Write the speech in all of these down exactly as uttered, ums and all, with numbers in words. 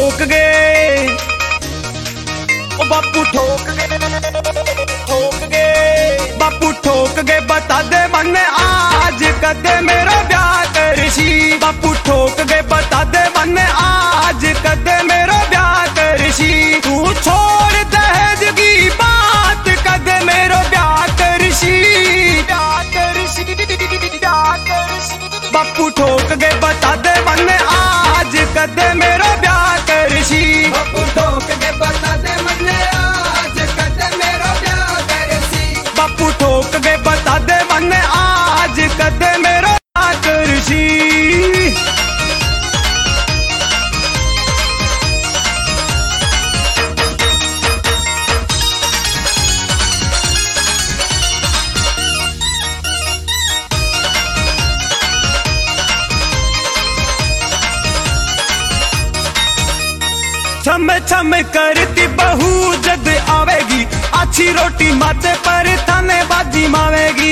ठोक गए, ओ बापू ठोक गए, ठोक गए, बापू ठोक गए। बता दे मन आज कदे मेरा ब्याह करसी। बापू ठोक गए, बता दे मन आज कदे मेरा ब्याह करसी। तू छोड़ दहेज की बात कदे मेरा ब्याह करसी, ब्याह करसी, ब्याह करसी। बापू ठोक गए, बता दे मन आज कदे मेरा ब्याह करसी। बापू ठोक गए, बता दे मन आज कदे मेरा ब्याह करसी। बापू ठोक गए, बता दे मन आज कदे मेरा ब्याह करसी। छम छम करती बहू जद आवेगी, अच्छी रोटी माथे पर थाने बाजी मावेगी।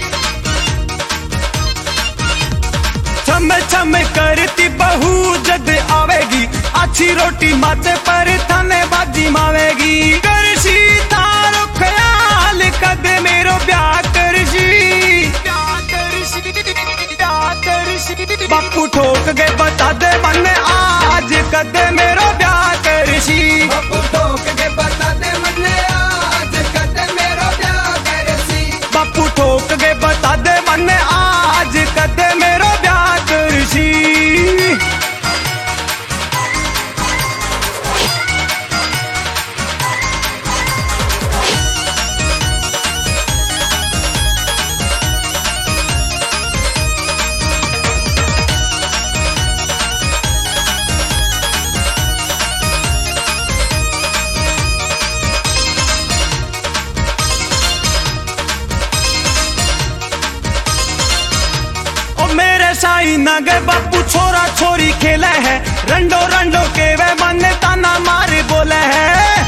छम छम करती बहू जद आवेगी, अच्छी रोटी माथे पर थाने बाजी मावेगी। करसी तारो ख्याल कदे मेरो ब्याह करसी, ब्याह करसी, ब्याह करसी। बापू ठोक गए, बता दे मन आज कदे मेरो ब्याह करसी। बापू ठोक गए, बता दे मन आज कदे मेरा ब्याह करसी। बापू ठोक गए, बता दे मन आज कदे मेरो ब्याह करसी। मेरे साई नगे बापू छोरा छोरी खेले है, रंडो रंडो के वे मन ताना मारे बोले है।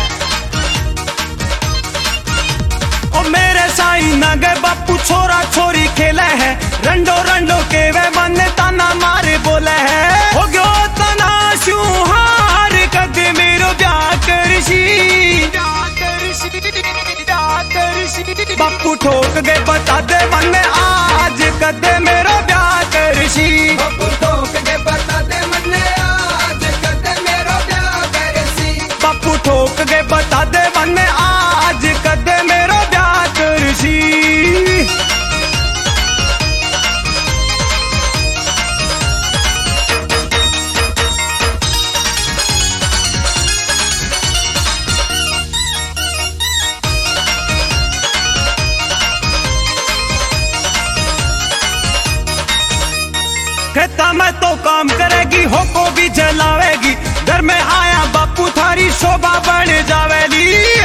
ओ मेरे साई नगे बापू छोरा छोरी खेले है, रंडो रंडो के वे मन ताना मारे बोले है। हो गयो तना सुहार कदे मेरो ब्याह करसी, ब्याह करसी, ब्याह करसी। बापू ठोक गए, बता दे मन आज कदे मेरो ब्याह करसी। बापू ठोक गए, बता दे मन आज कदे मेरा ब्याह करसी। बापू ठोक गए, बता दे मन आज कदे मेरो ब्याह करसी। खेता में तो काम करेगी, हो को भी जलावेगी, घर में आया बापू थारी शोभा बन जावेली।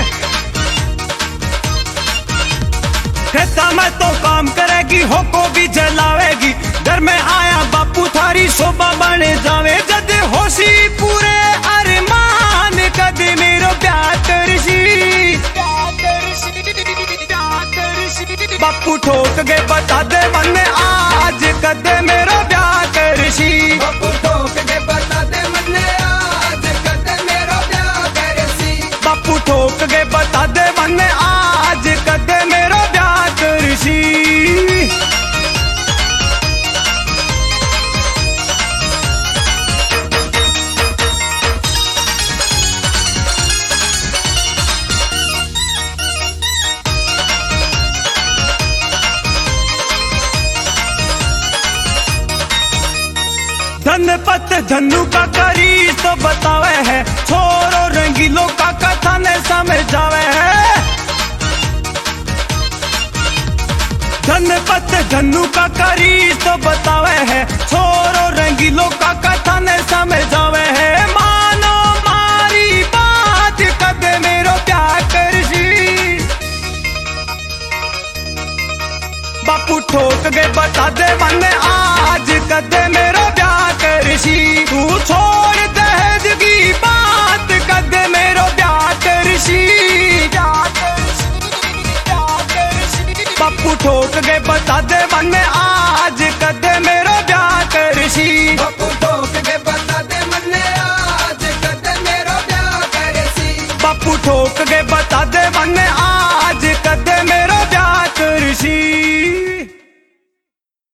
खेता में तो काम करेगी, हो को भी जलावेगी, घर में आया बापू थारी शोभा बन जावे। जद होशी पूरे अरमान कदे मेरो ब्याह करसी, ब्याह करसी, ब्याह करसी। बापू ठोक गए, बता दे मन आज कदे मेरो ब्याह करसी। बापू ठोक गए, बता दे मन आज कदे मेरा ब्याह करसी। बापू ठोक गए, बता दे मन आज कदे मेरो ब्याह करसी। धनपत धनु का करी तो बतावे है, छोरो रंगीलो का कथा ने समझावे है। धनपत धनु का करी तो बतावे है, छोरो रंगीलो का कथा ने समझावे है। मानो मारी बात कदे मेरो ब्याह करसी। बापू ठोक गए, बता दे मन आज कदे मेरो ब्याह करसी। तू छोड़ दहेज की बात कदे मेरो ब्याह करसी, ब्याह करसी, ब्याह करसी। बापू ठोक गए, बता दे मन आज कदे मेरो